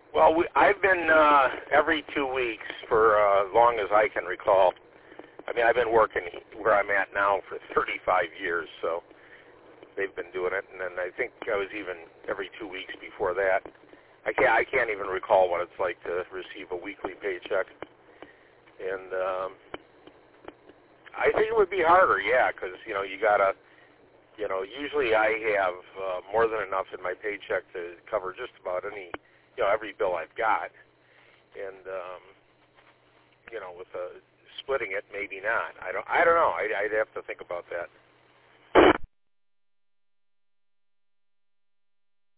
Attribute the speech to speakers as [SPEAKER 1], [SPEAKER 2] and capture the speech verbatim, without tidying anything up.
[SPEAKER 1] Well, we, I've been uh, every two weeks for uh, as long as I can recall. I mean, I've been working where I'm at now for thirty-five years, so they've been doing it. And then I think I was even every two weeks before that. I can't, I can't even recall what it's like to receive a weekly paycheck. And um, I think it would be harder, yeah, because, you know, you got to, you know, usually I have uh, more than enough in my paycheck to cover just about any, you know, every bill I've got. And, um, you know, with uh, splitting it, maybe not. I don't I don't know. I'd, I'd have to think about that.